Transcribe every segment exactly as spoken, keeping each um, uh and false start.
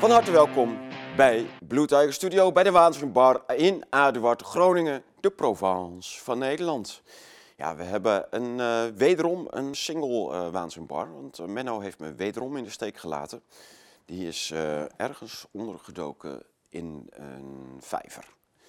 Van harte welkom bij Blue Tiger Studio bij de Waanzinbar in Aduard, Groningen, de Provence van Nederland. Ja, we hebben een, uh, wederom een single uh, Waanzinbar, want uh, Menno heeft me wederom in de steek gelaten. Die is uh, ergens ondergedoken in een vijver.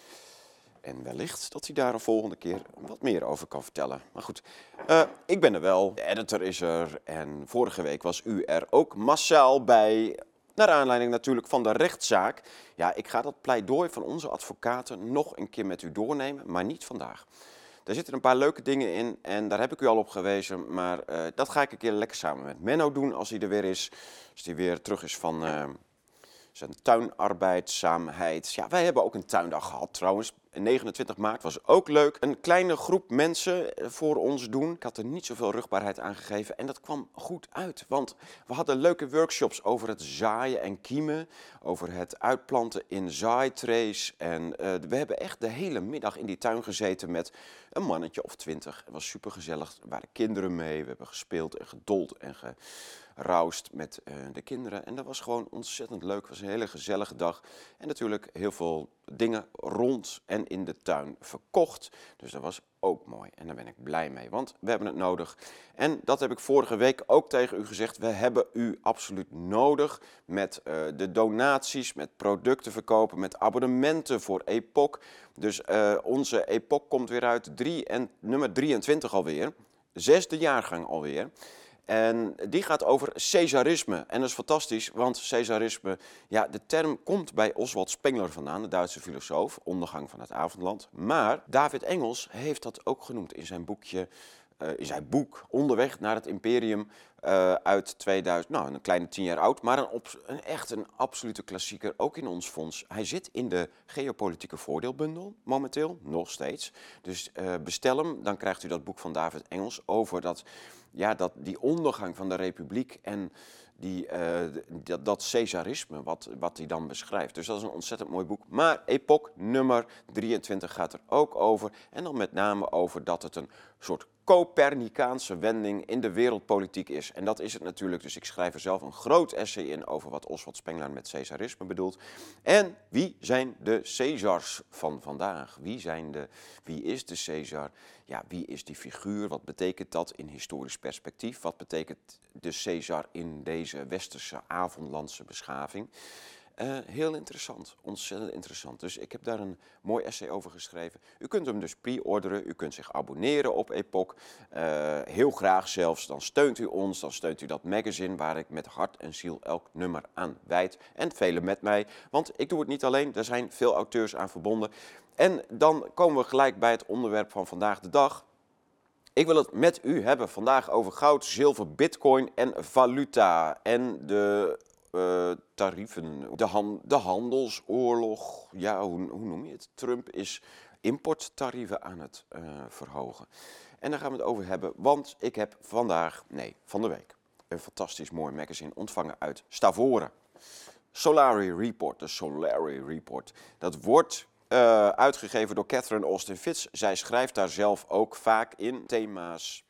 En wellicht dat hij daar een volgende keer wat meer over kan vertellen. Maar goed, uh, ik ben er wel, de editor is er en vorige week was u er ook massaal bij. Naar aanleiding natuurlijk van de rechtszaak. Ja, ik ga dat pleidooi van onze advocaten nog een keer met u doornemen, maar niet vandaag. Daar zitten een paar leuke dingen in en daar heb ik u al op gewezen. Maar uh, dat ga ik een keer lekker samen met Menno doen als hij er weer is. Als hij weer terug is van uh, zijn tuinarbeidzaamheid. Ja, wij hebben ook een tuindag gehad trouwens. negenentwintig maart was ook leuk. Een kleine groep mensen voor ons doen. Ik had er niet zoveel rugbaarheid aan gegeven en dat kwam goed uit. Want we hadden leuke workshops over het zaaien en kiemen. Over het uitplanten in zaaitrays. En uh, we hebben echt de hele middag in die tuin gezeten met een mannetje of twintig. Het was super gezellig. Er waren kinderen mee. We hebben gespeeld en gedold en geroust met uh, de kinderen. En dat was gewoon ontzettend leuk. Het was een hele gezellige dag. En natuurlijk heel veel dingen rond en in de tuin verkocht. Dus dat was ook mooi en daar ben ik blij mee, want we hebben het nodig. En dat heb ik vorige week ook tegen u gezegd. We hebben u absoluut nodig met uh, de donaties, met producten verkopen, met abonnementen voor Epoch. Dus uh, onze Epoch komt weer uit, drie en, nummer drieëntwintig alweer. Zesde jaargang alweer. En die gaat over Caesarisme. En dat is fantastisch, want Caesarisme, ja, de term komt bij Oswald Spengler vandaan, de Duitse filosoof, Ondergang van het avondland. Maar David Engels heeft dat ook genoemd in zijn boekje, uh, in zijn boek Onderweg naar het Imperium uh, uit tweeduizend, nou een kleine tien jaar oud, maar een, op, een echt een absolute klassieker, ook in ons fonds. Hij zit in de geopolitieke voordeelbundel, momenteel, nog steeds. Dus uh, bestel hem, dan krijgt u dat boek van David Engels over dat... Ja, dat, die ondergang van de republiek en die, uh, dat, dat Caesarisme, wat, wat hij dan beschrijft. Dus dat is een ontzettend mooi boek. Maar Epoch nummer drieëntwintig gaat er ook over. En dan met name over dat het een soort Copernicaanse wending in de wereldpolitiek is. En dat is het natuurlijk. Dus ik schrijf er zelf een groot essay in over wat Oswald Spengler met Caesarisme bedoelt. En wie zijn de Caesars van vandaag? Wie, zijn de, wie is de Caesar? Ja, wie is die figuur? Wat betekent dat in historisch perspectief? Wat betekent de Caesar in deze westerse avondlandse beschaving? Uh, heel interessant, ontzettend interessant. Dus ik heb daar een mooi essay over geschreven. U kunt hem dus pre-orderen, u kunt zich abonneren op Epoch. Uh, heel graag zelfs, dan steunt u ons, dan steunt u dat magazine waar ik met hart en ziel elk nummer aan wijd. En velen met mij, want ik doe het niet alleen, er zijn veel auteurs aan verbonden. En dan komen we gelijk bij het onderwerp van vandaag de dag. Ik wil het met u hebben vandaag over goud, zilver, bitcoin en valuta en de... Uh, tarieven, de, han, de handelsoorlog, ja, hoe, hoe noem je het? Trump is importtarieven aan het uh, verhogen. En daar gaan we het over hebben, want ik heb vandaag, nee, van de week, een fantastisch mooi magazine ontvangen uit Stavoren. Solari Report, de Solari Report. Dat wordt uh, uitgegeven door Catherine Austin Fitts. Zij schrijft daar zelf ook vaak in thema's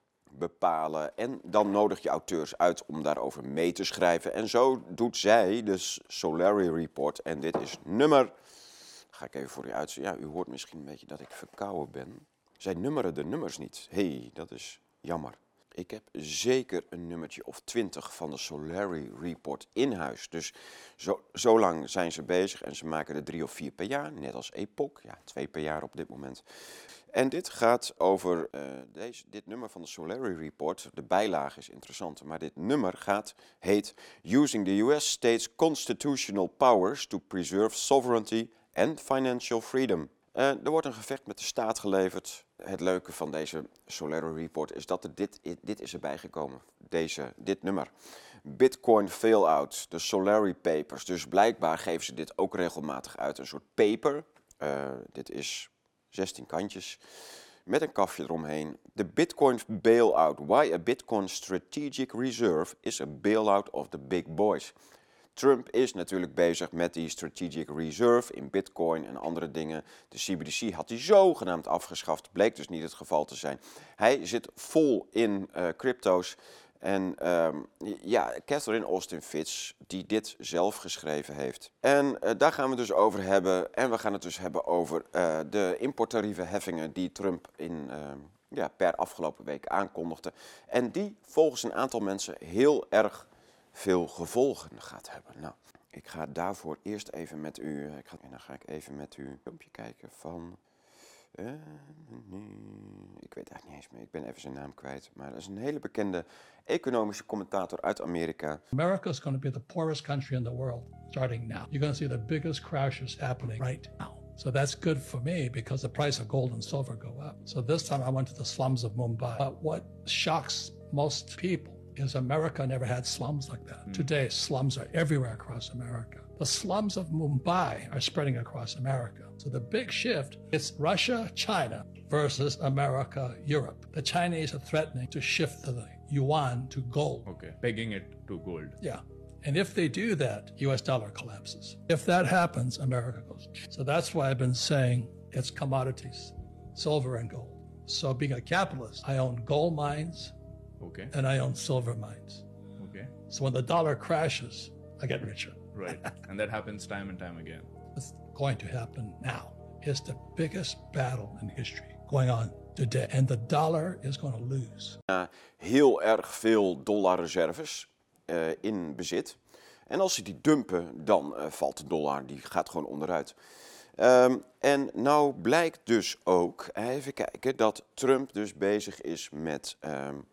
bepalen en dan nodig je auteurs uit om daarover mee te schrijven. En zo doet zij de Solari Report en dit is nummer, ga ik even voor u uitzetten. Ja, u hoort misschien een beetje dat ik verkouden ben. Zij nummeren de nummers niet. Hé, hey, dat is jammer. Ik heb zeker een nummertje of twintig van de Solari Report in huis. Dus zo, zo lang zijn ze bezig en ze maken er drie of vier per jaar, net als Epoch. Ja, twee per jaar op dit moment. En dit gaat over uh, deze, dit nummer van de Solari Report. De bijlage is interessant, maar dit nummer gaat, heet Using the U S States Constitutional Powers to Preserve Sovereignty and Financial Freedom. Uh, er wordt een gevecht met de staat geleverd. Het leuke van deze Solari Report is dat er dit, dit is erbij gekomen. Deze, dit nummer. Bitcoin Failout, de Solari Papers. Dus blijkbaar geven ze dit ook regelmatig uit. Een soort paper. Uh, dit is zestien kantjes. Met een kafje eromheen. De Bitcoin Bailout. Why a Bitcoin Strategic Reserve is a bailout of the big boys. Trump is natuurlijk bezig met die strategic reserve in bitcoin en andere dingen. De C B D C had hij zogenaamd afgeschaft, bleek dus niet het geval te zijn. Hij zit vol in uh, crypto's En um, ja, Catherine Austin Fitts, die dit zelf geschreven heeft. En uh, daar gaan we het dus over hebben. En we gaan het dus hebben over uh, de importtarievenheffingen die Trump in, uh, ja, per afgelopen week aankondigde. En die volgens een aantal mensen heel erg veel gevolgen gaat hebben. Nou, ik ga daarvoor eerst even met u, ik ga, en dan ga ik even met u een filmpje kijken van... Uh, ik weet eigenlijk niet eens meer, ik ben even zijn naam kwijt. Maar dat is een hele bekende economische commentator uit Amerika. America is going to be the poorest country in the world starting now. You're going to see the biggest crashes happening right now. So that's good for me because the price of gold and silver go up. So this time I went to the slums of Mumbai. But what shocks most people is America never had slums like that. Mm. Today, slums are everywhere across America. The slums of Mumbai are spreading across America. So the big shift is Russia, China versus America, Europe. The Chinese are threatening to shift the yuan to gold. Okay, pegging it to gold. Yeah. And if they do that, U S dollar collapses. If that happens, America goes. So that's why I've been saying it's commodities, silver and gold. So being a capitalist, I own gold mines. Okay. And I own silver mines. Okay. So when the dollar crashes, I get richer. Right. And that happens time and time again. What's going to happen now is the biggest battle in history going on today. And the dollar is going to lose. Uh, heel erg veel dollarreserves uh, in bezit. En als ze die dumpen, dan uh, valt de dollar, die gaat gewoon onderuit. Um, en nou blijkt dus ook, even kijken, dat Trump dus bezig is met... Um,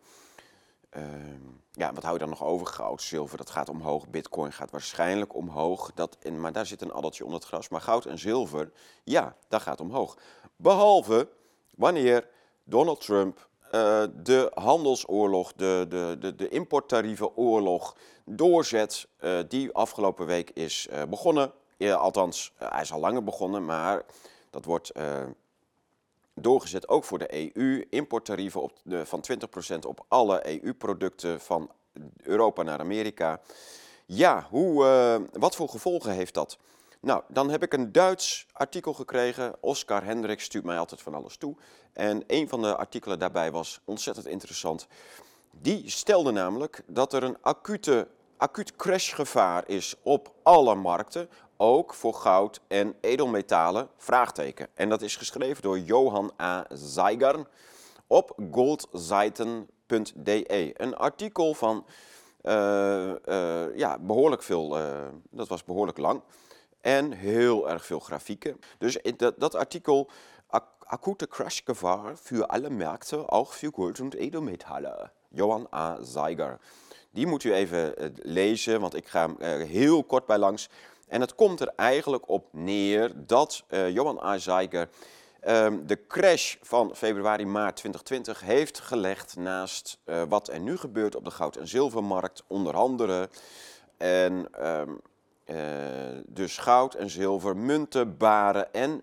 Um, ja, wat hou je dan nog over? Goud, zilver, dat gaat omhoog. Bitcoin gaat waarschijnlijk omhoog. Dat, en, maar daar zit een addertje onder het gras. Maar goud en zilver, ja, dat gaat omhoog. Behalve wanneer Donald Trump uh, de handelsoorlog, de, de, de, de importtarieven-oorlog doorzet. Uh, die afgelopen week is uh, begonnen. Ja, althans, uh, hij is al langer begonnen, maar dat wordt... Uh, doorgezet ook voor de E U, importtarieven op de, van twintig procent op alle E U-producten van Europa naar Amerika. Ja, hoe, uh, wat voor gevolgen heeft dat? Nou, dan heb ik een Duits artikel gekregen. Oscar Hendricks stuurt mij altijd van alles toe. En een van de artikelen daarbij was ontzettend interessant. Die stelde namelijk dat er een acute, acuut crashgevaar is op alle markten. Ook voor goud en edelmetalen, vraagteken. En dat is geschreven door Johan A. Zeiger op goldseiten punt d e. Een artikel van uh, uh, ja, behoorlijk veel, uh, dat was behoorlijk lang. En heel erg veel grafieken. Dus dat, dat artikel, acute crashgevaar voor alle markten, ook voor gold en edelmetalen. Johan A. Zeiger. Die moet u even uh, lezen, want ik ga hem uh, heel kort bij langs. En het komt er eigenlijk op neer dat uh, Johan A. Zeiger um, de crash van februari maart twintig twintig heeft gelegd naast uh, wat er nu gebeurt op de goud- en zilvermarkt, onder andere. En um, uh, dus goud en zilver, munten, baren en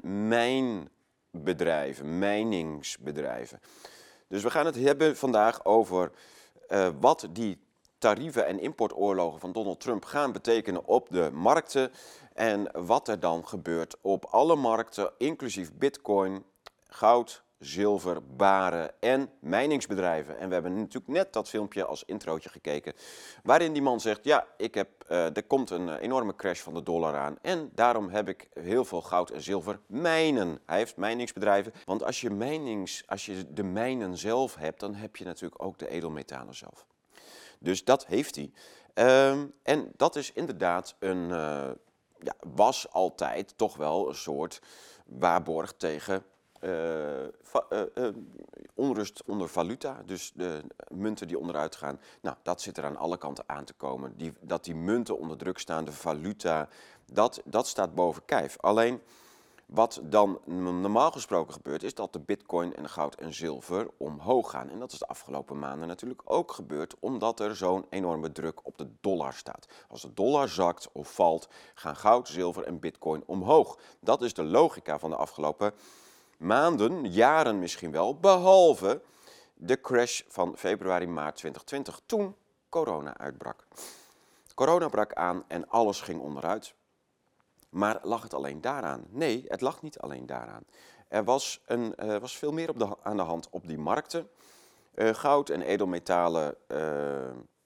mijnbedrijven, mijningsbedrijven. Dus we gaan het hebben vandaag over uh, wat die tarieven en importoorlogen van Donald Trump gaan betekenen op de markten en wat er dan gebeurt op alle markten, inclusief bitcoin, goud, zilver, baren en mijningsbedrijven. En we hebben natuurlijk net dat filmpje als introotje gekeken, waarin die man zegt, ja, ik heb, uh, er komt een enorme crash van de dollar aan en daarom heb ik heel veel goud en zilver mijnen. Hij heeft mijningsbedrijven, want als je, mijnings, als je de mijnen zelf hebt, dan heb je natuurlijk ook de edelmetalen zelf. Dus dat heeft hij. Um, en dat is inderdaad een, uh, ja, was altijd toch wel een soort waarborg tegen uh, va- uh, uh, onrust onder valuta. Dus de munten die onderuit gaan. Nou, dat zit er aan alle kanten aan te komen. Die, dat die munten onder druk staan, de valuta, dat, dat staat boven kijf. Alleen... Wat dan normaal gesproken gebeurt, is dat de bitcoin en goud en zilver omhoog gaan. En dat is de afgelopen maanden natuurlijk ook gebeurd, omdat er zo'n enorme druk op de dollar staat. Als de dollar zakt of valt, gaan goud, zilver en bitcoin omhoog. Dat is de logica van de afgelopen maanden, jaren misschien wel, behalve de crash van februari maart twintig twintig, toen corona uitbrak. Corona brak aan en alles ging onderuit. Maar lag het alleen daaraan? Nee, het lag niet alleen daaraan. Er was, een, uh, was veel meer op de, aan de hand op die markten. Uh, goud en edelmetalen uh,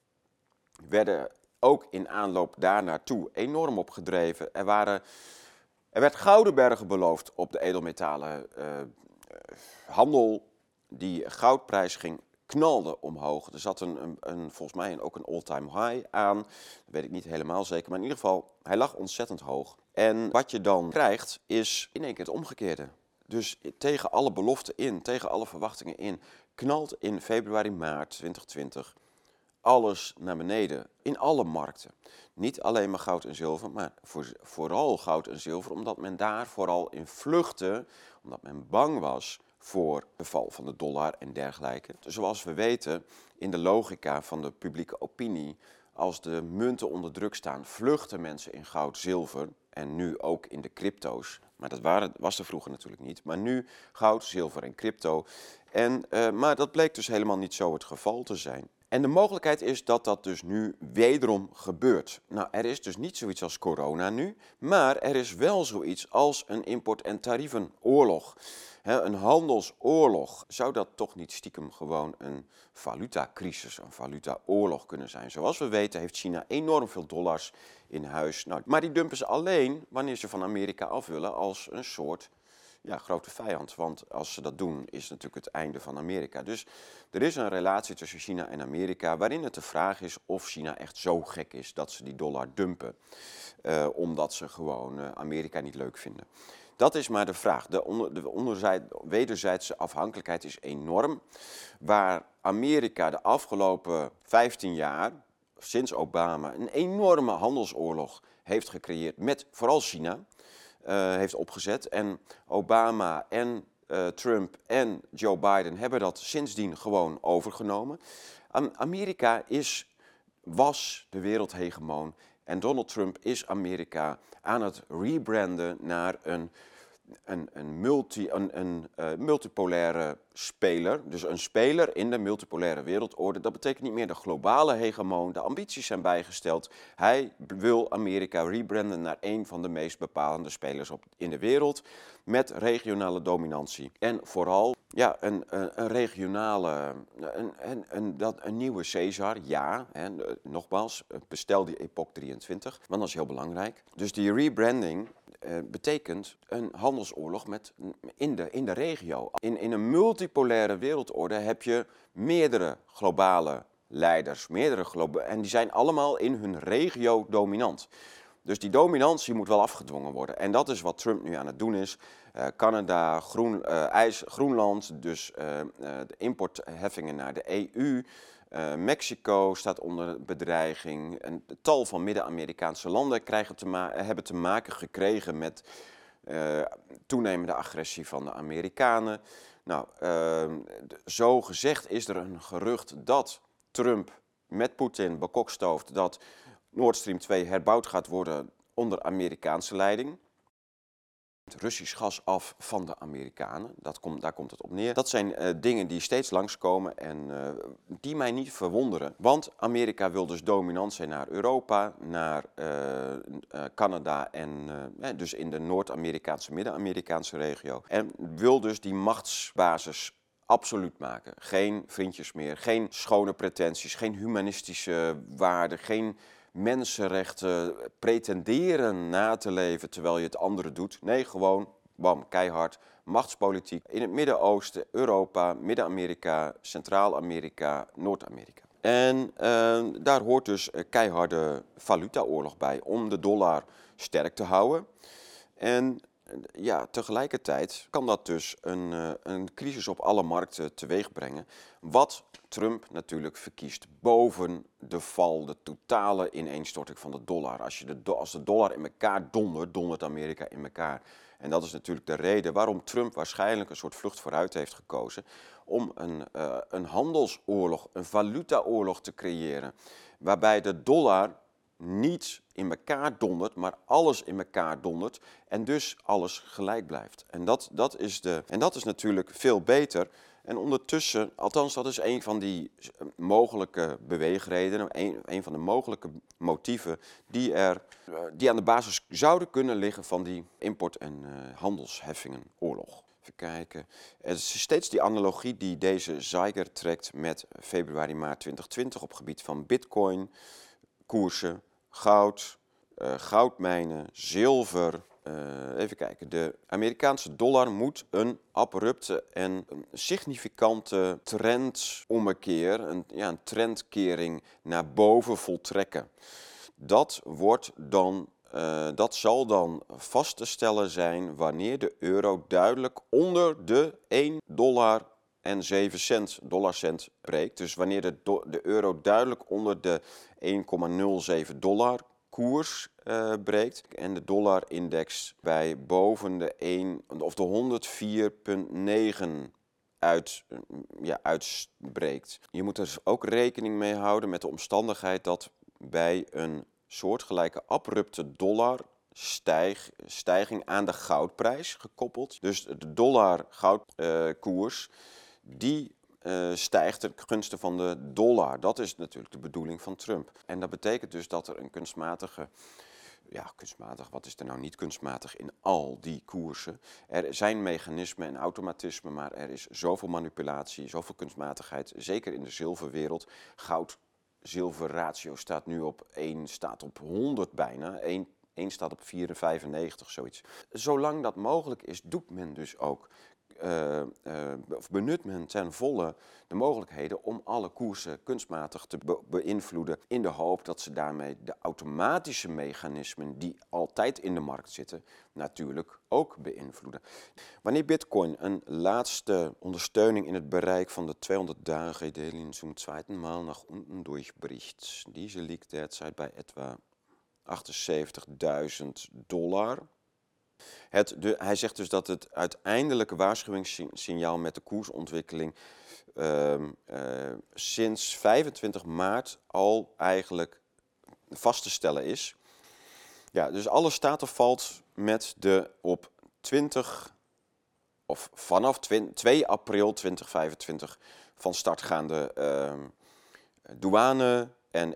werden ook in aanloop daarnaartoe enorm opgedreven. Er, waren, er werd gouden bergen beloofd op de edelmetalen uh, handel. Die goudprijs ging knalde omhoog. Er zat een, een, een, volgens mij een, ook een all-time high aan. Dat weet ik niet helemaal zeker. Maar in ieder geval, hij lag ontzettend hoog. En wat je dan krijgt, is in één keer het omgekeerde. Dus tegen alle beloften in, tegen alle verwachtingen in, knalt in februari, maart twintig twintig alles naar beneden. In alle markten. Niet alleen maar goud en zilver, maar voor, vooral goud en zilver. Omdat men daar vooral in vluchtte, omdat men bang was voor de val van de dollar en dergelijke. Zoals we weten, in de logica van de publieke opinie, als de munten onder druk staan, vluchten mensen in goud, zilver en nu ook in de crypto's. Maar dat waren, was er vroeger natuurlijk niet. Maar nu goud, zilver en crypto. En, uh, maar dat bleek dus helemaal niet zo het geval te zijn. En de mogelijkheid is dat dat dus nu wederom gebeurt. Nou, er is dus niet zoiets als corona nu, maar er is wel zoiets als een import- en tarievenoorlog. He, een handelsoorlog. Zou dat toch niet stiekem gewoon een valutacrisis, een valutaoorlog kunnen zijn? Zoals we weten heeft China enorm veel dollars in huis. Nou, maar die dumpen ze alleen wanneer ze van Amerika af willen als een soort ja, grote vijand. Want als ze dat doen is natuurlijk het einde van Amerika. Dus er is een relatie tussen China en Amerika waarin het de vraag is of China echt zo gek is dat ze die dollar dumpen. Uh, omdat ze gewoon uh, Amerika niet leuk vinden. Dat is maar de vraag. De, onder, de onderzijd, wederzijdse afhankelijkheid is enorm. Waar Amerika de afgelopen vijftien jaar, sinds Obama, een enorme handelsoorlog heeft gecreëerd met vooral China. Uh, heeft opgezet. En Obama en uh, Trump en Joe Biden hebben dat sindsdien gewoon overgenomen. Am- Amerika is, was de wereldhegemoon en Donald Trump is Amerika aan het rebranden naar een, een, een, multi, een, een uh, multipolaire speler. Dus een speler in de multipolaire wereldorde. Dat betekent niet meer de globale hegemoon. De ambities zijn bijgesteld. Hij wil Amerika rebranden naar een van de meest bepalende spelers op, in de wereld. Met regionale dominantie. En vooral ja, een, een, een regionale, een, een, een, dat, een nieuwe Caesar, ja. Hè, nogmaals, bestel die Epoch drieëntwintig, want dat is heel belangrijk. Dus die rebranding uh, betekent een handelsoorlog met, in, de, in de regio. In, in een multipolaire wereldorde heb je meerdere globale leiders, meerdere globa- en die zijn allemaal in hun regio dominant. Dus die dominantie moet wel afgedwongen worden. En dat is wat Trump nu aan het doen is. Uh, Canada, Groen, uh, IJs, Groenland, dus uh, uh, de importheffingen naar de E U. Uh, Mexico staat onder bedreiging. Een tal van Midden-Amerikaanse landen krijgen te ma- hebben te maken gekregen met uh, toenemende agressie van de Amerikanen. Nou, uh, zo gezegd is er een gerucht dat Trump met Poetin bekokstooft dat Nord Stream twee herbouwd gaat worden onder Amerikaanse leiding. Russisch gas af van de Amerikanen, dat komt, daar komt het op neer. Dat zijn uh, dingen die steeds langskomen en uh, die mij niet verwonderen. Want Amerika wil dus dominant zijn naar Europa, naar uh, uh, Canada en uh, dus in de Noord-Amerikaanse, Midden-Amerikaanse regio. En wil dus die machtsbasis absoluut maken. Geen vriendjes meer, geen schone pretenties, geen humanistische waarden, geen mensenrechten pretenderen na te leven terwijl je het andere doet. Nee, gewoon, bam, keihard, machtspolitiek in het Midden-Oosten, Europa, Midden-Amerika, Centraal-Amerika, Noord-Amerika. En uh, daar hoort dus een keiharde valutaoorlog bij om de dollar sterk te houden. En ja, tegelijkertijd kan dat dus een, uh, een crisis op alle markten teweeg brengen. Wat Trump natuurlijk verkiest boven de val, de totale ineenstorting van de dollar. Als, je de, als de dollar in elkaar dondert, dondert Amerika in elkaar. En dat is natuurlijk de reden waarom Trump waarschijnlijk een soort vlucht vooruit heeft gekozen om een, uh, een handelsoorlog, een valutaoorlog te creëren. Waarbij de dollar niet in elkaar dondert, maar alles in elkaar dondert en dus alles gelijk blijft. En dat, dat, is, de, en dat is natuurlijk veel beter. En ondertussen, althans dat is een van die mogelijke beweegredenen, een, een van de mogelijke motieven die, er, die aan de basis zouden kunnen liggen van die import- en uh, handelsheffingenoorlog. Even kijken. Het is steeds die analogie die deze Zeiger trekt met februari maart twintig twintig op gebied van bitcoin, koersen, goud, uh, goudmijnen, zilver. Uh, even kijken. De Amerikaanse dollar moet een abrupte en een significante trendommekeer, een, ja, een trendkering naar boven voltrekken. Dat wordt dan Uh, dat zal dan vast te stellen zijn wanneer de euro duidelijk onder de één dollar en zeven cent, dollarcent breekt. Dus wanneer de, do- de euro duidelijk onder de één komma nul zeven dollar koers uh, breekt en de dollarindex bij boven de één of de honderdvier komma negen uit, ja, uitbreekt. Je moet er dus ook rekening mee houden met de omstandigheid dat bij een soortgelijke abrupte dollar stijg, stijging aan de goudprijs gekoppeld. Dus de dollar goudkoers, uh, die uh, stijgt ten gunste van de dollar. Dat is natuurlijk de bedoeling van Trump. En dat betekent dus dat er een kunstmatige, ja kunstmatig, wat is er nou niet kunstmatig in al die koersen? Er zijn mechanismen en automatismen, maar er is zoveel manipulatie, zoveel kunstmatigheid, zeker in de zilverwereld. Goud Zilverratio staat nu op één, staat op honderd bijna. één, één staat op vier komma vijfennegentig, zoiets. Zolang dat mogelijk is, doet men dus ook, uh, uh, of benut men ten volle de mogelijkheden om alle koersen kunstmatig te be- beïnvloeden, in de hoop dat ze daarmee de automatische mechanismen die altijd in de markt zitten, natuurlijk ook beïnvloeden. Wanneer Bitcoin een laatste ondersteuning in het bereik van de tweehonderd dagen Delin zum zweiten Mal nach unten durchbricht, deze liegt derzeit bij etwa achtenzeventigduizend dollar. Het, de, hij zegt dus dat het uiteindelijke waarschuwingssignaal met de koersontwikkeling uh, uh, sinds vijfentwintig maart al eigenlijk vast te stellen is. Ja, dus alles staat of valt met de op twintig of vanaf twee april tweeduizend vijfentwintig van start gaande uh, douane- en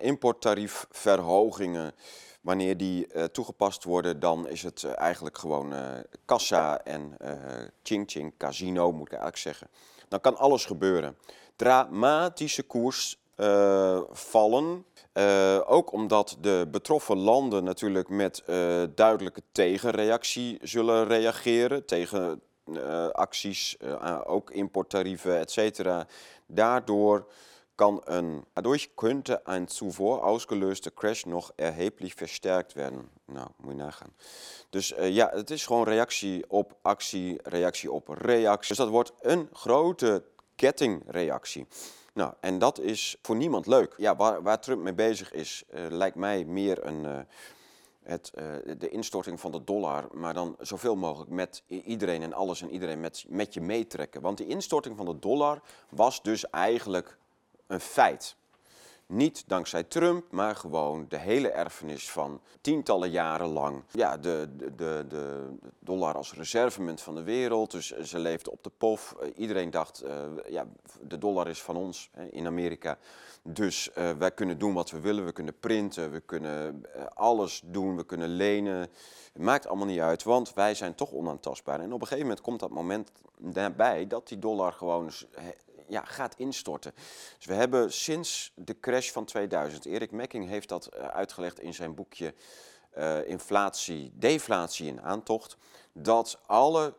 importtariefverhogingen. Wanneer die uh, toegepast worden, dan is het uh, eigenlijk gewoon uh, kassa en uh, ching ching casino, moet ik eigenlijk zeggen. Dan kan alles gebeuren. Dramatische koers uh, vallen. Uh, ook omdat de betroffen landen natuurlijk met uh, duidelijke tegenreactie zullen reageren. Tegen uh, acties, uh, ook importtarieven, et cetera. Daardoor kan een, dadurch könnte ein zuvor ausgelöste Crash nog erheblich versterkt werden. Nou, moet je nagaan. Dus uh, ja, het is gewoon reactie op actie, reactie op reactie. Dus dat wordt een grote kettingreactie. Nou, en dat is voor niemand leuk. Ja, waar, waar Trump mee bezig is, uh, lijkt mij meer een, uh, het, uh, de instorting van de dollar, maar dan zoveel mogelijk met iedereen en alles en iedereen met, met je meetrekken. Want die instorting van de dollar was dus eigenlijk een feit. Niet dankzij Trump, maar gewoon de hele erfenis van tientallen jaren lang. Ja, de, de, de, de dollar als reservemunt van de wereld, dus ze leefde op de pof. Iedereen dacht, uh, ja, de dollar is van ons hè, in Amerika. Dus uh, wij kunnen doen wat we willen, we kunnen printen, we kunnen uh, alles doen, we kunnen lenen. Het maakt allemaal niet uit, want wij zijn toch onaantastbaar. En op een gegeven moment komt dat moment daarbij dat die dollar gewoon ja, gaat instorten. Dus we hebben sinds de crash van tweeduizend, Eric Mecking heeft dat uitgelegd in zijn boekje uh, Inflatie, Deflatie in aantocht, dat alle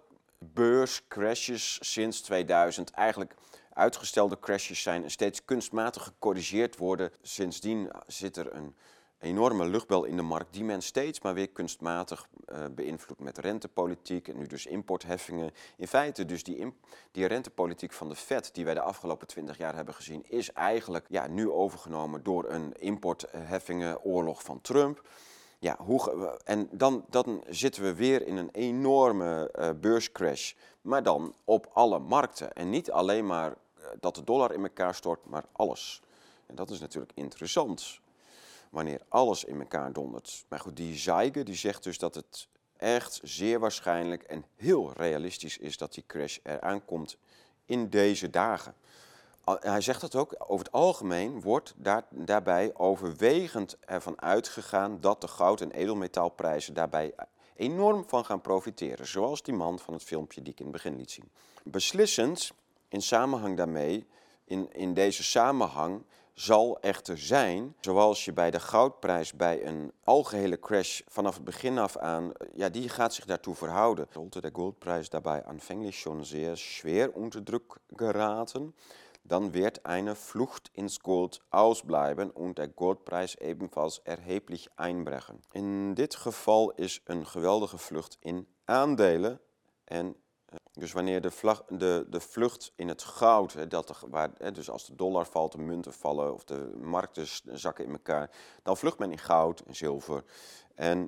beurscrashes sinds tweeduizend eigenlijk uitgestelde crashes zijn en steeds kunstmatig gecorrigeerd worden. Sindsdien zit er een enorme luchtbel in de markt die men steeds maar weer kunstmatig uh, beïnvloedt met rentepolitiek en nu dus importheffingen. In feite dus die, imp- die rentepolitiek van de Fed die wij de afgelopen twintig jaar hebben gezien is eigenlijk ja, nu overgenomen door een importheffingenoorlog van Trump. Ja, hoe, en dan, dan zitten we weer in een enorme uh, beurscrash, maar dan op alle markten. En niet alleen maar uh, dat de dollar in elkaar stort, maar alles. En dat is natuurlijk interessant, wanneer alles in elkaar dondert. Maar goed, die Zeiger die zegt dus dat het echt zeer waarschijnlijk en heel realistisch is dat die crash eraan komt in deze dagen. Hij zegt dat ook, over het algemeen wordt daar, daarbij overwegend ervan uitgegaan dat de goud- en edelmetaalprijzen daarbij enorm van gaan profiteren. Zoals die man van het filmpje die ik in het begin liet zien. Beslissend in samenhang daarmee, in, in deze samenhang, zal echter zijn, zoals je bij de goudprijs bij een algehele crash vanaf het begin af aan, ja, die gaat zich daartoe verhouden. Sollte der Goldpreis daarbij aanvankelijk schon zeer schwer unter Druck geraten, dan wird eine Flucht ins Gold ausbleiben und der Goldpreis ebenfalls erheblich einbrechen. In dit geval is een geweldige vlucht in aandelen en dus wanneer de, vlag, de, de vlucht in het goud, hè, dat de, waar, hè, dus als de dollar valt, de munten vallen of de markten zakken in elkaar, dan vlucht men in goud en zilver. En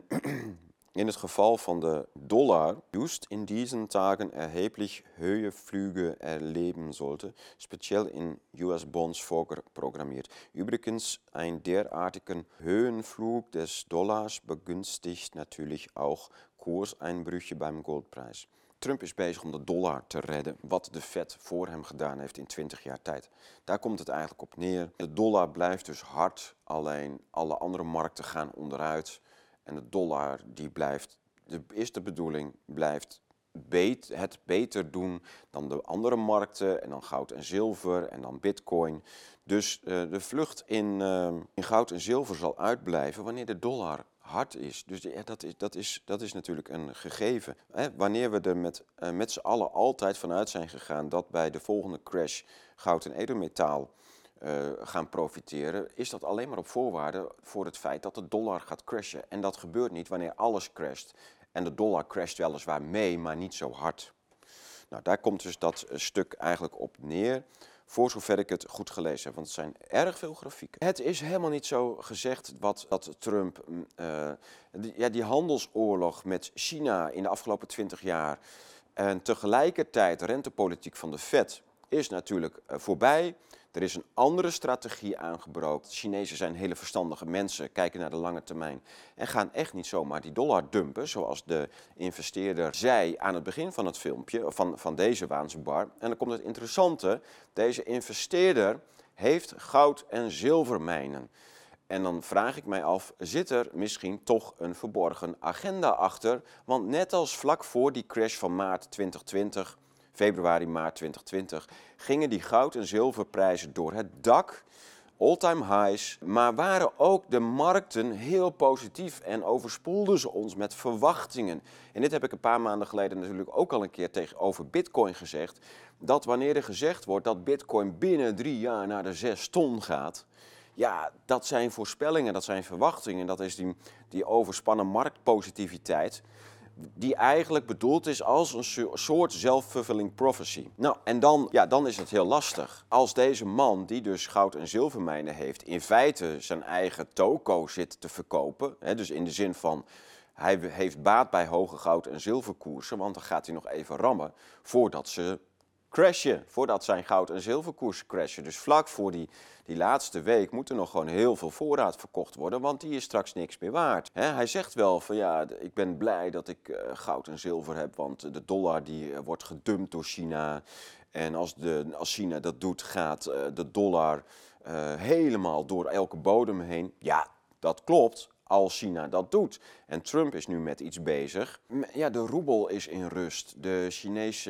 in het geval van de dollar, juist in deze dagen erheblich Höheflüge erleben sollte, speciaal in U S-bonds voorgeprogrammeerd. Übrigens, een derartigen Höhenflug des Dollars begünstigt natürlich auch Kurseinbrüche beim Goldpreis. Trump is bezig om de dollar te redden, wat de Fed voor hem gedaan heeft in twintig jaar tijd. Daar komt het eigenlijk op neer. De dollar blijft dus hard, alleen alle andere markten gaan onderuit. En de dollar, die blijft, de, is de bedoeling, blijft beet, het beter doen dan de andere markten. En dan goud en zilver en dan bitcoin. Dus uh, de vlucht in, uh, in goud en zilver zal uitblijven wanneer de dollar hard is. Dus ja, dat, is, dat, is, dat is natuurlijk een gegeven. Hè? Wanneer we er met, uh, met z'n allen altijd vanuit zijn gegaan dat bij de volgende crash goud en edelmetaal uh, gaan profiteren, is dat alleen maar op voorwaarde voor het feit dat de dollar gaat crashen. En dat gebeurt niet wanneer alles crasht. En de dollar crasht weliswaar mee, maar niet zo hard. Nou, daar komt dus dat uh, stuk eigenlijk op neer. Voor zover ik het goed gelezen heb, want het zijn erg veel grafieken. Het is helemaal niet zo gezegd wat dat Trump, uh, die, ja, die handelsoorlog met China in de afgelopen twintig jaar en tegelijkertijd de rentepolitiek van de Fed is natuurlijk uh, voorbij. Er is een andere strategie aangebroken. De Chinezen zijn hele verstandige mensen, kijken naar de lange termijn en gaan echt niet zomaar die dollar dumpen, zoals de investeerder zei aan het begin van het filmpje, van, van deze waanzinbar. En dan komt het interessante, deze investeerder heeft goud- en zilvermijnen. En dan vraag ik mij af, zit er misschien toch een verborgen agenda achter? Want net als vlak voor die crash van maart twintig twintig... februari, maart twintig twintig, gingen die goud- en zilverprijzen door het dak, all-time highs, maar waren ook de markten heel positief en overspoelden ze ons met verwachtingen. En dit heb ik een paar maanden geleden natuurlijk ook al een keer tegenover Bitcoin gezegd, dat wanneer er gezegd wordt dat Bitcoin binnen drie jaar naar de zes ton gaat, ja, dat zijn voorspellingen, dat zijn verwachtingen, dat is die, die overspannen marktpositiviteit, die eigenlijk bedoeld is als een soort self-fulfilling prophecy. Nou, en dan, ja, dan is het heel lastig. Als deze man, die dus goud- en zilvermijnen heeft, in feite zijn eigen toko zit te verkopen, hè, dus in de zin van, hij heeft baat bij hoge goud- en zilverkoersen, want dan gaat hij nog even rammen voordat ze crashen, voordat zijn goud- en zilverkoersen crashen. Dus vlak voor die, die laatste week moet er nog gewoon heel veel voorraad verkocht worden, want die is straks niks meer waard. He, hij zegt wel van ja, ik ben blij dat ik uh, goud en zilver heb, want de dollar die uh, wordt gedumpt door China. En als, de, als China dat doet, gaat uh, de dollar uh, helemaal door elke bodem heen. Ja, dat klopt. Als China dat doet. En Trump is nu met iets bezig. Ja, de roebel is in rust. De Chinese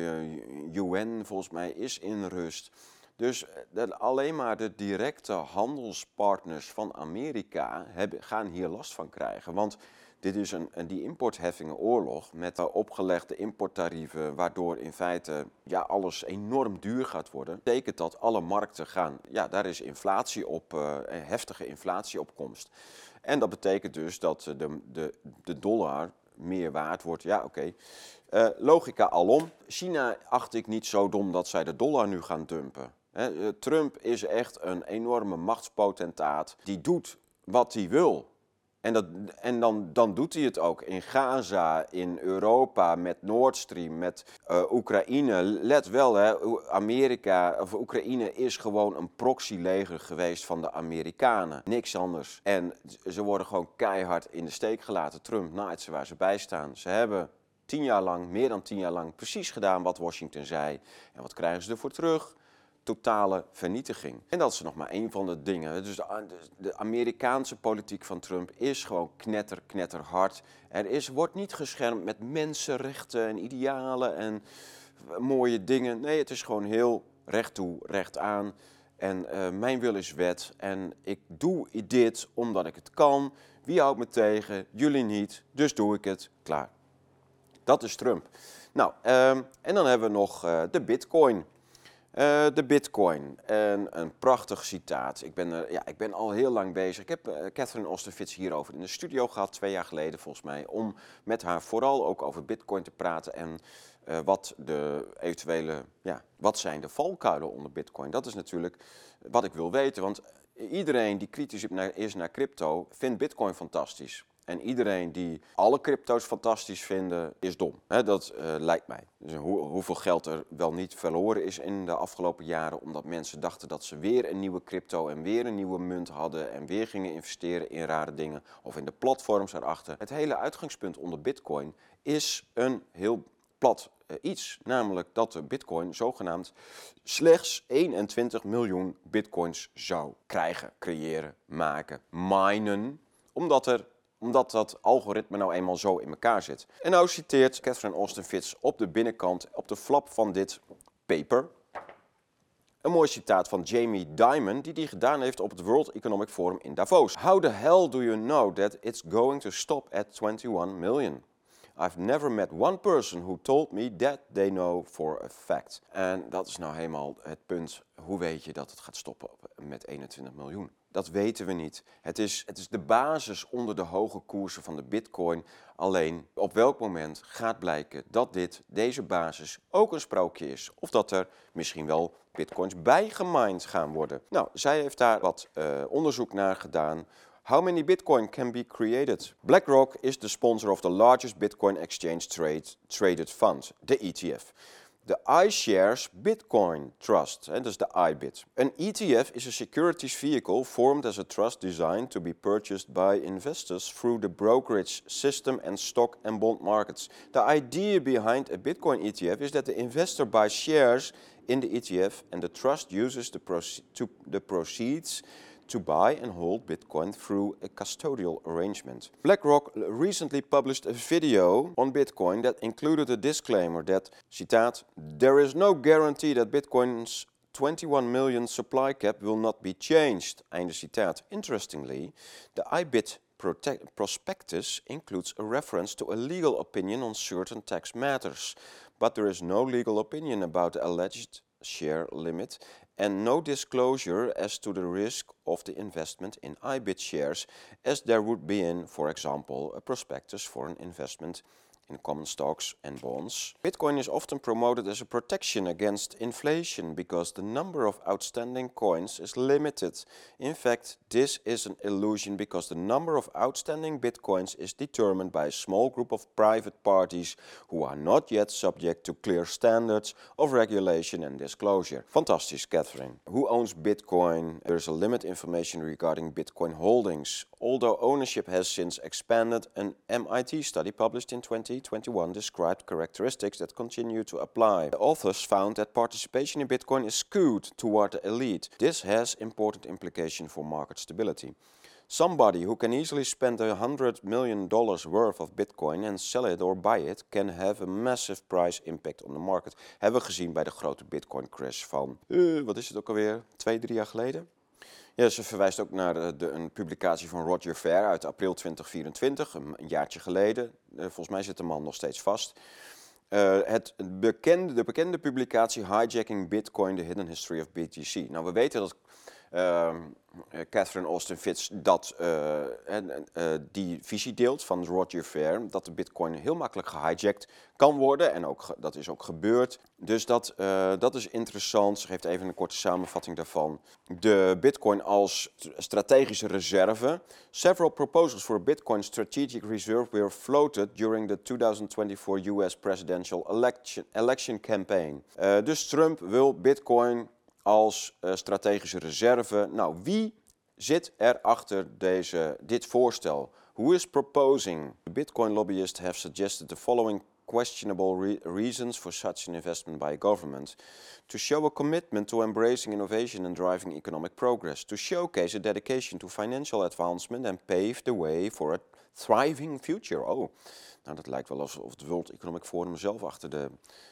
uh, yuan volgens mij is in rust. Dus de, alleen maar de directe handelspartners van Amerika hebben, gaan hier last van krijgen. Want dit is een, een die importheffingenoorlog met uh, opgelegde importtarieven, waardoor in feite ja, alles enorm duur gaat worden. Dat betekent dat alle markten gaan, ja, daar is inflatie op, uh, een heftige inflatieopkomst. En dat betekent dus dat de, de, de dollar meer waard wordt. Ja, oké. Okay. Uh, logica alom. China acht ik niet zo dom dat zij de dollar nu gaan dumpen. He, uh, Trump is echt een enorme machtspotentaat. Die doet wat hij wil. En, dat, en dan, dan doet hij het ook in Gaza, in Europa, met Nord Stream, met uh, Oekraïne. Let wel, hè, Amerika, of Oekraïne is gewoon een proxyleger geweest van de Amerikanen. Niks anders. En ze worden gewoon keihard in de steek gelaten. Trump naait ze waar ze bij staan. Ze hebben tien jaar lang, meer dan tien jaar lang, precies gedaan wat Washington zei. En wat krijgen ze ervoor terug? totale vernietiging. En dat is nog maar één van de dingen. Dus de, de Amerikaanse politiek van Trump is gewoon knetter, knetter hard. Er is, wordt niet geschermd met mensenrechten en idealen en mooie dingen. Nee, het is gewoon heel recht toe, recht aan. En uh, mijn wil is wet en ik doe dit omdat ik het kan. Wie houdt me tegen? Jullie niet, dus doe ik het. Klaar. Dat is Trump. Nou, uh, en dan hebben we nog uh, de bitcoin. Uh, de bitcoin. En een prachtig citaat. Ik ben, er, ja, ik ben al heel lang bezig. Ik heb uh, Catherine Osterfits hierover in de studio gehad, twee jaar geleden volgens mij, om met haar vooral ook over bitcoin te praten en uh, wat de eventuele, ja, wat zijn de valkuilen onder bitcoin? Dat is natuurlijk wat ik wil weten, want iedereen die kritisch is naar crypto vindt bitcoin fantastisch. En iedereen die alle crypto's fantastisch vinden, is dom. He, dat uh, lijkt mij. Dus hoe, hoeveel geld er wel niet verloren is in de afgelopen jaren, omdat mensen dachten dat ze weer een nieuwe crypto en weer een nieuwe munt hadden en weer gingen investeren in rare dingen of in de platforms erachter. Het hele uitgangspunt onder bitcoin is een heel plat uh, iets. Namelijk dat de bitcoin zogenaamd slechts eenentwintig miljoen bitcoins zou krijgen, creëren, maken, minen. Omdat er Omdat dat algoritme nou eenmaal zo in elkaar zit. En nou citeert Catherine Osterfits op de binnenkant, op de flap van dit paper, een mooi citaat van Jamie Dimon, die die gedaan heeft op het World Economic Forum in Davos. How the hell do you know that it's going to stop at twenty-one million? I've never met one person who told me that they know for a fact. En dat is nou helemaal het punt. Hoe weet je dat het gaat stoppen met eenentwintig miljoen? Dat weten we niet. Het is, het is de basis onder de hoge koersen van de bitcoin. Alleen op welk moment gaat blijken dat dit, deze basis ook een sprookje is. Of dat er misschien wel bitcoins bij gemined gaan worden. Nou, zij heeft daar wat uh, onderzoek naar gedaan. How many Bitcoin can be created? BlackRock is the sponsor of the largest Bitcoin exchange trade, traded fund, de E T F. De iShares Bitcoin Trust, en dat is de I B I T. Een E T F is a securities vehicle formed as a trust designed to be purchased by investors through the brokerage system and stock and bond markets. The idea behind a Bitcoin E T F is that the investor buys shares in the E T F and the trust uses the, proce- to the proceeds to buy and hold Bitcoin through a custodial arrangement. BlackRock recently published a video on Bitcoin that included a disclaimer that, citaat, there is no guarantee that Bitcoin's twenty-one million supply cap will not be changed. Einde citaat. Interestingly, the I B I T protect- prospectus includes a reference to a legal opinion on certain tax matters, but there is no legal opinion about the alleged share limit and no disclosure as to the risk of the investment in I B I T shares, as there would be in, for example, a prospectus for an investment in common stocks and bonds. Bitcoin is often promoted as a protection against inflation because the number of outstanding coins is limited. In fact, this is an illusion because the number of outstanding Bitcoins is determined by a small group of private parties who are not yet subject to clear standards of regulation and disclosure. Fantastisch, Catherine. Who owns Bitcoin? There is a limited information regarding Bitcoin holdings. Although ownership has since expanded, an M I T study published in twenty twenty-one described characteristics that continue to apply. The authors found that participation in Bitcoin is skewed toward the elite. This has important implications for market stability. Somebody who can easily spend a hundred million dollars worth of Bitcoin and sell it or buy it can have a massive price impact on the market. Hebben we gezien bij de grote Bitcoin crash van, uh, wat is het ook alweer, twee, drie jaar geleden? Ja, ze verwijst ook naar de, een publicatie van Roger Ver uit april twintig vierentwintig, een, een jaartje geleden. Uh, volgens mij zit de man nog steeds vast. Uh, het bekende, de bekende publicatie Hijacking Bitcoin, The Hidden History of B T C. Nou, we weten dat uh, Catherine Osterfits dat, uh, uh, die visie deelt van Roger Ver, dat de bitcoin heel makkelijk gehijacked kan worden en ook, dat is ook gebeurd. Dus dat, uh, dat is interessant. Ze geeft even een korte samenvatting daarvan. De bitcoin als strategische reserve. Several proposals for a bitcoin strategic reserve were floated during the twenty twenty-four U S presidential election, election campaign. Uh, dus Trump wil bitcoin als uh, strategische reserve. Nou, wie zit er achter deze, dit voorstel? Who is proposing? The Bitcoin lobbyists have suggested the following questionable re- reasons for such an investment by a government, to show a commitment to embracing innovation and driving economic progress, to showcase a dedication to financial advancement and pave the way for a thriving future. Oh, nou dat lijkt wel alsof het World Economic Forum zelf achter de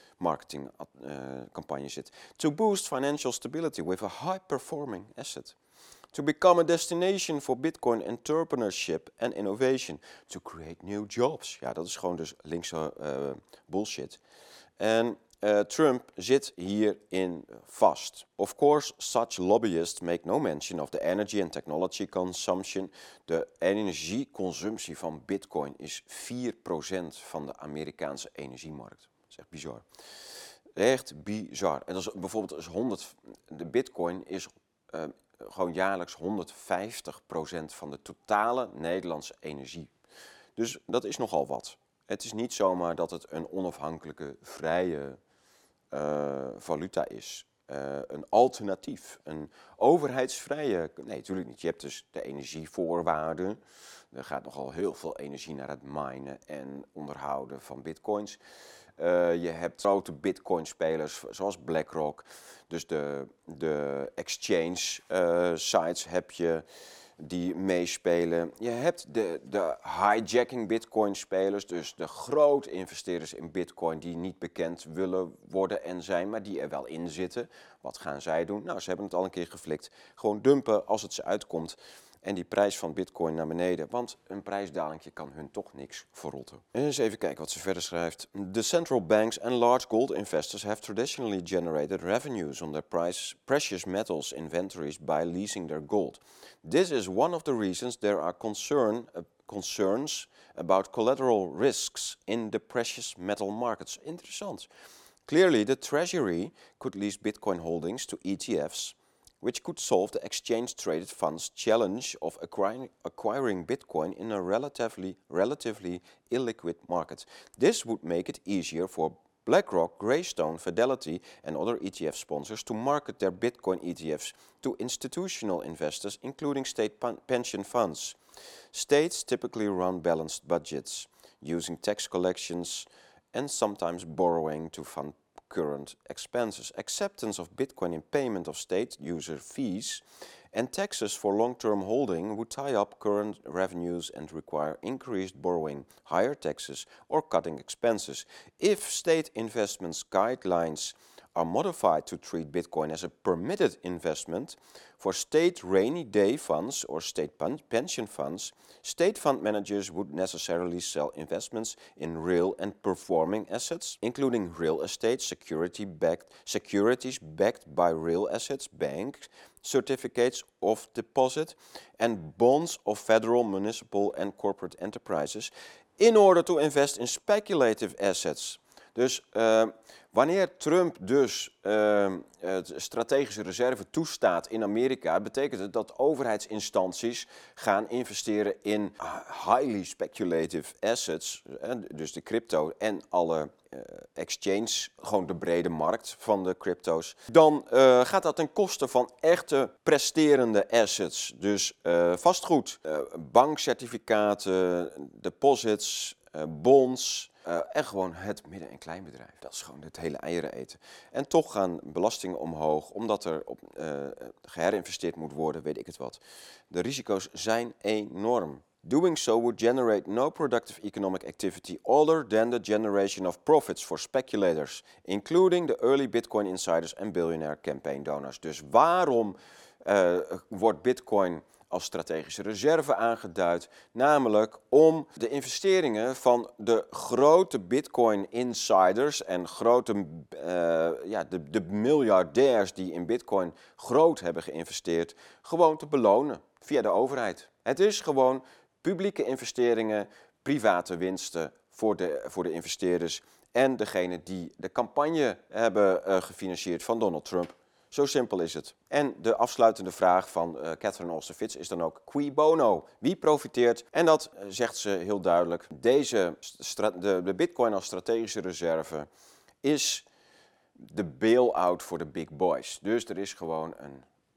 marketingcampagne uh, zit. To boost financial stability with a high-performing asset. To become a destination for Bitcoin entrepreneurship and innovation. To create new jobs. Ja, dat is gewoon dus linkse uh, bullshit. En uh, Trump zit hierin vast. Of course, such lobbyists make no mention of the energy and technology consumption. De energieconsumptie van Bitcoin is vier procent van de Amerikaanse energiemarkt. Dat is echt bizar. Echt bizar. En als bijvoorbeeld als honderd, de Bitcoin is uh, gewoon jaarlijks honderdvijftig procent van de totale Nederlandse energie. Dus dat is nogal wat. Het is niet zomaar dat het een onafhankelijke, vrije uh, valuta is. Uh, een alternatief, een overheidsvrije... Nee, natuurlijk niet. Je hebt dus de energievoorwaarden. Er gaat nogal heel veel energie naar het minen en onderhouden van bitcoins. Uh, je hebt grote bitcoin-spelers zoals BlackRock. Dus de, de exchange uh, sites heb je die meespelen. Je hebt de, de hijacking bitcoin-spelers, dus de grote investeerders in bitcoin die niet bekend willen worden en zijn, maar die er wel in zitten. Wat gaan zij doen? Nou, ze hebben het al een keer geflikt. Gewoon dumpen als het ze uitkomt. En die prijs van bitcoin naar beneden, want een prijsdalingje kan hun toch niks verrotten. En eens even kijken wat ze verder schrijft. The central banks and large gold investors have traditionally generated revenues on their price, precious metals inventories by leasing their gold. This is one of the reasons there are concern, uh, concerns about collateral risks in the precious metal markets. Interessant. Clearly, the Treasury could lease Bitcoin holdings to E T F's, which could solve the exchange-traded funds challenge of acquiring, acquiring Bitcoin in a relatively, relatively illiquid market. This would make it easier for BlackRock, Greystone, Fidelity and other E T F sponsors to market their Bitcoin E T Fs to institutional investors, including state pension funds. States typically run balanced budgets, using tax collections and sometimes borrowing to fund current expenses. Acceptance of Bitcoin in payment of state user fees and taxes for long-term holding would tie up current revenues and require increased borrowing, higher taxes, or cutting expenses. If state investments guidelines are modified to treat Bitcoin as a permitted investment for state rainy day funds or state pension funds, state fund managers would necessarily sell investments in real and performing assets, including real estate, security backed, securities backed by real assets, banks, certificates of deposit, and bonds of federal, municipal, and corporate enterprises, in order to invest in speculative assets. Dus uh, wanneer Trump dus uh, het strategische reserve toestaat in Amerika, betekent het dat overheidsinstanties gaan investeren in highly speculative assets, uh, dus de crypto en alle uh, exchange, gewoon de brede markt van de crypto's. Dan uh, gaat dat ten koste van echte presterende assets, dus uh, vastgoed, uh, bankcertificaten, deposits, uh, bonds. Uh, en gewoon het midden- en kleinbedrijf. Dat is gewoon het hele eieren eten. En toch gaan belastingen omhoog, omdat er op, uh, geherinvesteerd moet worden, weet ik het wat. De risico's zijn enorm. Doing so would generate no productive economic activity other than the generation of profits for speculators, including the early Bitcoin insiders en billionaire campaign donors. Dus waarom uh, wordt Bitcoin als strategische reserve aangeduid, namelijk om de investeringen van de grote Bitcoin-insiders en grote, uh, ja, de, de miljardairs die in Bitcoin groot hebben geïnvesteerd, gewoon te belonen via de overheid. Het is gewoon publieke investeringen, private winsten voor de, voor de investeerders en degene die de campagne hebben uh, gefinancierd van Donald Trump. Zo simpel is het. En de afsluitende vraag van uh, Catherine Olsen-Fitz is dan ook cui bono? Wie profiteert? En dat uh, zegt ze heel duidelijk. Deze, de, de Bitcoin als strategische reserve is de bail-out voor de big boys. Dus er is gewoon een,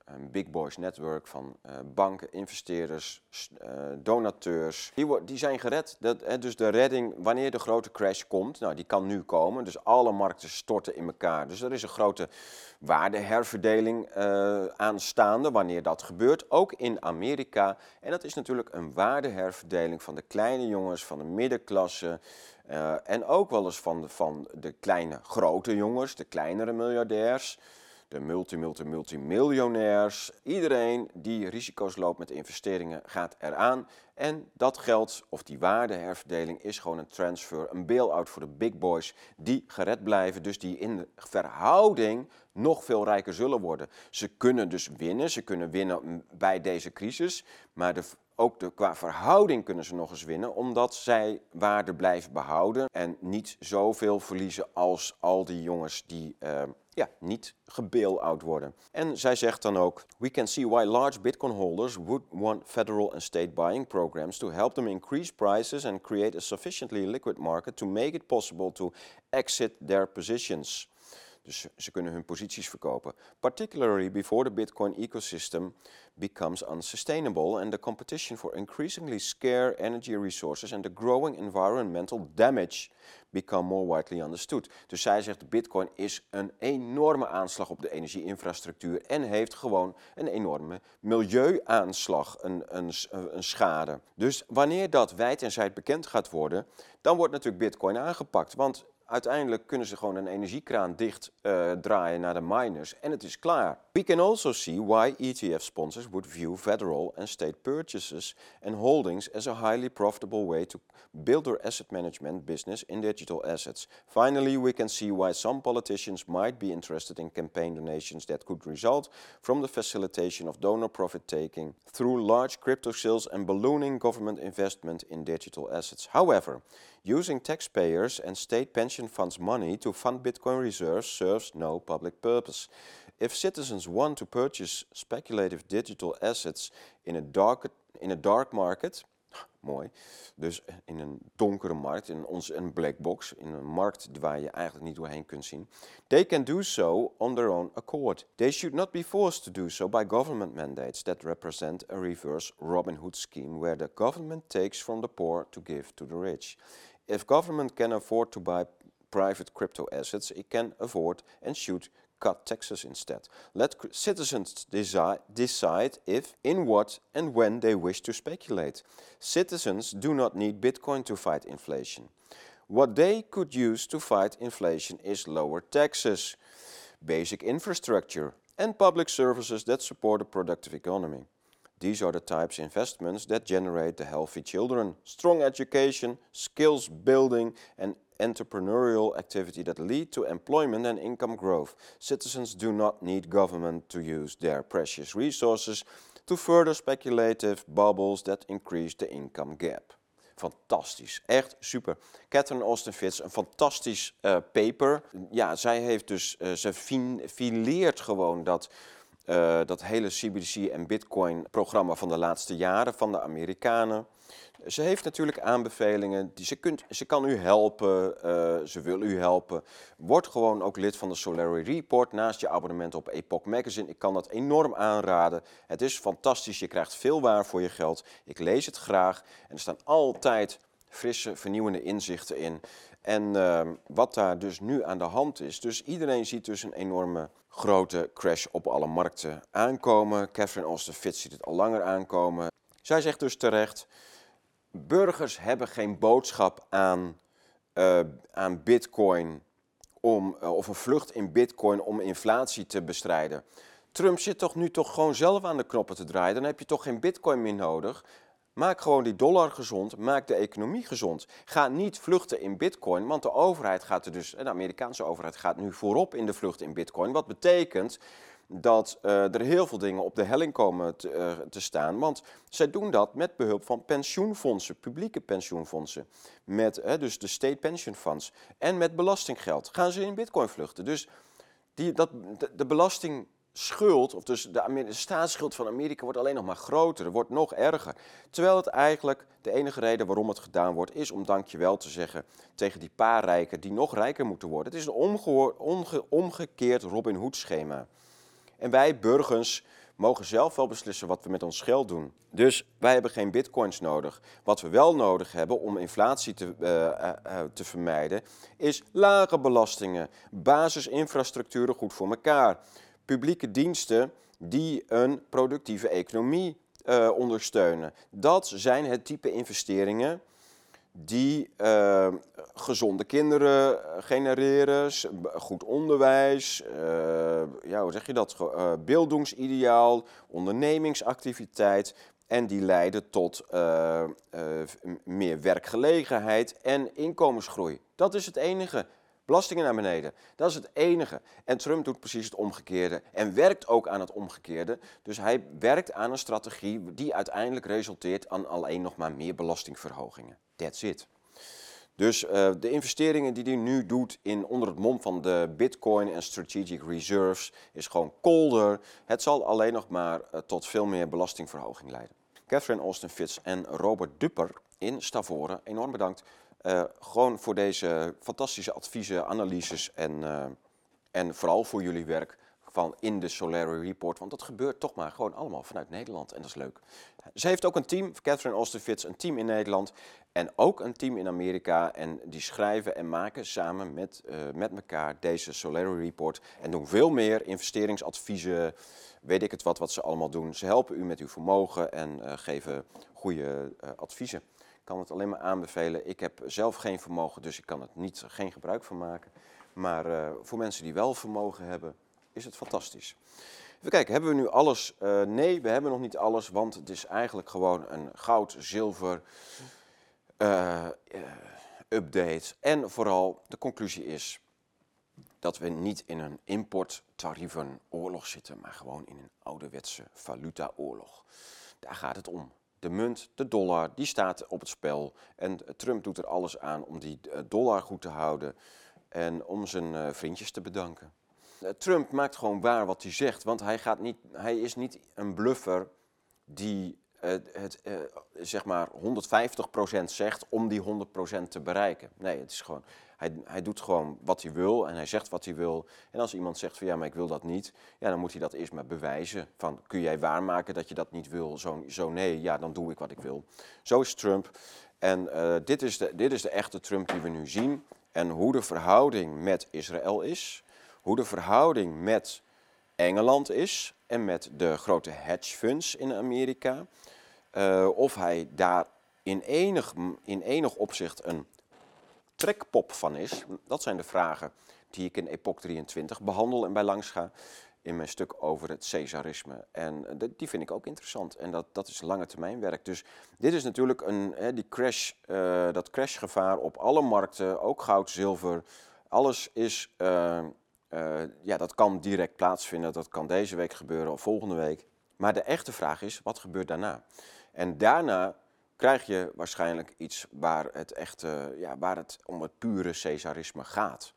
een big boys network van uh, banken, investeerders, uh, donateurs. Die, wo- die zijn gered. Dat, hè, dus de redding, wanneer de grote crash komt, nou, die kan nu komen. Dus alle markten storten in elkaar. Dus er is een grote waardeherverdeling uh, aanstaande wanneer dat gebeurt. Ook in Amerika. En dat is natuurlijk een waardeherverdeling van de kleine jongens, van de middenklasse. Uh, en ook wel eens van de, van de kleine grote jongens, de kleinere miljardairs. De multi, multi, multimiljonairs. Iedereen die risico's loopt met investeringen gaat eraan. En dat geld, of die waardeherverdeling, is gewoon een transfer, een bail-out voor de big boys die gered blijven. Dus die in de verhouding nog veel rijker zullen worden. Ze kunnen dus winnen, ze kunnen winnen bij deze crisis. Maar de, ook de, qua verhouding kunnen ze nog eens winnen, omdat zij waarde blijven behouden. En niet zoveel verliezen als al die jongens die... Uh, Ja, niet gebail-out worden. En zij zegt dan ook: We can see why large Bitcoin holders would want federal and state buying programs to help them increase prices and create a sufficiently liquid market to make it possible to exit their positions. Dus ze kunnen hun posities verkopen. Particularly before the Bitcoin ecosystem becomes unsustainable and the competition for increasingly scarce energy resources and the growing environmental damage become more widely understood. Dus zij zegt, Bitcoin is een enorme aanslag op de energieinfrastructuur en heeft gewoon een enorme milieuaanslag, een, een, een schade. Dus wanneer dat wijd en zijd bekend gaat worden, dan wordt natuurlijk Bitcoin aangepakt. Want uiteindelijk kunnen ze gewoon een energiekraan dicht uh, draaien naar de miners en het is klaar. We can also see why E T F sponsors would view federal and state purchases and holdings as a highly profitable way to build their asset management business in digital assets. Finally, we can see why some politicians might be interested in campaign donations that could result from the facilitation of donor profit-taking through large crypto sales and ballooning government investment in digital assets. However, using taxpayers and state pension funds money to fund Bitcoin reserves serves no public purpose. If citizens want to purchase speculative digital assets in a dark, in a dark market, mooi, dus in een donkere markt, in ons, een black box, in een markt waar je eigenlijk niet doorheen kunt zien, they can do so on their own accord. They should not be forced to do so by government mandates that represent a reverse Robin Hood scheme where the government takes from the poor to give to the rich. If government can afford to buy private crypto assets, it can afford and should cut taxes instead. Let citizens desi- decide if, in what and when they wish to speculate. Citizens do not need Bitcoin to fight inflation. What they could use to fight inflation is lower taxes, basic infrastructure, and public services that support a productive economy. These are the types of investments that generate the healthy children, strong education, skills building, and entrepreneurial activity that lead to employment and income growth. Citizens do not need government to use their precious resources to further speculative bubbles that increase the income gap. Fantastisch, echt super. Catherine Austin Fitts, een fantastisch uh, paper. Ja, zij heeft dus, uh, ze fileert gewoon dat... Uh, dat hele C B D C en Bitcoin-programma van de laatste jaren van de Amerikanen. Ze heeft natuurlijk aanbevelingen, die ze, kunt, ze kan u helpen, uh, ze wil u helpen. Word gewoon ook lid van de Solari Report naast je abonnement op Epoch Magazine. Ik kan dat enorm aanraden. Het is fantastisch, je krijgt veel waar voor je geld. Ik lees het graag en er staan altijd frisse, vernieuwende inzichten in. En uh, wat daar dus nu aan de hand is, dus iedereen ziet dus een enorme grote crash op alle markten aankomen. Catherine Austin Fitts ziet het al langer aankomen. Zij zegt dus terecht, burgers hebben geen boodschap aan, uh, aan Bitcoin om, uh, of een vlucht in Bitcoin om inflatie te bestrijden. Trump zit toch nu toch gewoon zelf aan de knoppen te draaien, dan heb je toch geen Bitcoin meer nodig. Maak gewoon die dollar gezond, maak de economie gezond. Ga niet vluchten in Bitcoin, want de overheid gaat er dus, de Amerikaanse overheid gaat nu voorop in de vlucht in Bitcoin. Wat betekent dat uh, er heel veel dingen op de helling komen te, uh, te staan. Want zij doen dat met behulp van pensioenfondsen, publieke pensioenfondsen. Met uh, dus de state pension funds en met belastinggeld gaan ze in Bitcoin vluchten. Dus die, dat, de, de belasting... schuld, of dus de, Amer- de staatsschuld van Amerika wordt alleen nog maar groter, wordt nog erger. Terwijl het eigenlijk, de enige reden waarom het gedaan wordt, is om dankjewel te zeggen tegen die paar rijken die nog rijker moeten worden. Het is een omge- onge- omgekeerd Robin Hood schema. En wij burgers mogen zelf wel beslissen wat we met ons geld doen. Dus wij hebben geen bitcoins nodig. Wat we wel nodig hebben om inflatie te, uh, uh, uh, te vermijden, is lage belastingen, basisinfrastructuren goed voor elkaar, publieke diensten die een productieve economie uh, ondersteunen. Dat zijn het type investeringen die uh, gezonde kinderen genereren, goed onderwijs, uh, ja, hoe zeg je dat, uh, beeldingsideaal, ondernemingsactiviteit en die leiden tot uh, uh, meer werkgelegenheid en inkomensgroei. Dat is het enige. Belastingen naar beneden, dat is het enige. En Trump doet precies het omgekeerde en werkt ook aan het omgekeerde. Dus hij werkt aan een strategie die uiteindelijk resulteert aan alleen nog maar meer belastingverhogingen. That's it. Dus uh, de investeringen die hij nu doet in, onder het mom van de bitcoin en strategic reserves is gewoon kolder. Het zal alleen nog maar uh, tot veel meer belastingverhoging leiden. Catherine Austin Fitts en Robert Dupper in Stavoren, enorm bedankt. Uh, gewoon voor deze fantastische adviezen, analyses en, uh, en vooral voor jullie werk van in de Solari Report. Want dat gebeurt toch maar gewoon allemaal vanuit Nederland en dat is leuk. Ze heeft ook een team, Catherine Austin Fitts, een team in Nederland en ook een team in Amerika. En die schrijven en maken samen met, uh, met elkaar deze Solari Report. En doen veel meer investeringsadviezen, weet ik het wat, wat ze allemaal doen. Ze helpen u met uw vermogen en uh, geven goede uh, adviezen. Ik kan het alleen maar aanbevelen. Ik heb zelf geen vermogen, dus ik kan het niet, geen gebruik van maken. Maar uh, voor mensen die wel vermogen hebben, is het fantastisch. Even kijken, hebben we nu alles? Uh, nee, we hebben nog niet alles, want het is eigenlijk gewoon een goud, zilver uh, uh, update. En vooral, de conclusie is dat we niet in een importtarieven-oorlog zitten, maar gewoon in een ouderwetse valutaoorlog. Daar gaat het om. De munt, de dollar, die staat op het spel. En Trump doet er alles aan om die dollar goed te houden en om zijn vriendjes te bedanken. Trump maakt gewoon waar wat hij zegt, want hij, gaat niet, hij is niet een bluffer die uh, het uh, zeg maar honderdvijftig procent zegt om die honderd procent te bereiken. Nee, het is gewoon, hij, hij doet gewoon wat hij wil en hij zegt wat hij wil. En als iemand zegt van ja, maar ik wil dat niet, ja, dan moet hij dat eerst maar bewijzen. Van, kun jij waarmaken dat je dat niet wil? Zo, zo nee, ja, dan doe ik wat ik wil. Zo is Trump. En uh, dit, is de, dit is de echte Trump die we nu zien. En hoe de verhouding met Israël is, hoe de verhouding met Engeland is en met de grote hedge funds in Amerika. Uh, of hij daar in enig, in enig opzicht een trekpop van is. Dat zijn de vragen die ik in Epoch drieëntwintig behandel en bij langs ga in mijn stuk over het Caesarisme. En die vind ik ook interessant en dat, dat is lange termijn werk. Dus dit is natuurlijk een, hè, die crash, uh, dat crashgevaar op alle markten, ook goud, zilver. Alles is, uh, uh, ja, dat kan direct plaatsvinden. Dat kan deze week gebeuren of volgende week. Maar de echte vraag is, wat gebeurt daarna? En daarna krijg je waarschijnlijk iets waar het, echte, ja, waar het om het pure Caesarisme gaat.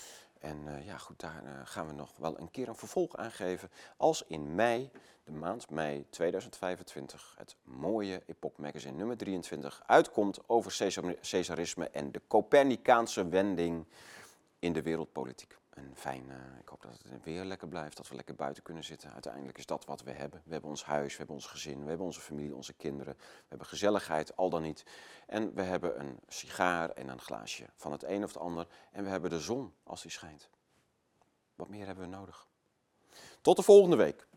En uh, ja, goed, daar uh, gaan we nog wel een keer een vervolg aan geven. Als in mei, de maand mei tweeduizend vijfentwintig, het mooie Epoch Magazine nummer drieëntwintig uitkomt over Caesarisme en de Copernicaanse wending in de wereldpolitiek. Een fijn, uh, ik hoop dat het weer lekker blijft, dat we lekker buiten kunnen zitten. Uiteindelijk is dat wat we hebben. We hebben ons huis, we hebben ons gezin, we hebben onze familie, onze kinderen. We hebben gezelligheid, al dan niet. En we hebben een sigaar en een glaasje van het een of het ander. En we hebben de zon als die schijnt. Wat meer hebben we nodig? Tot de volgende week.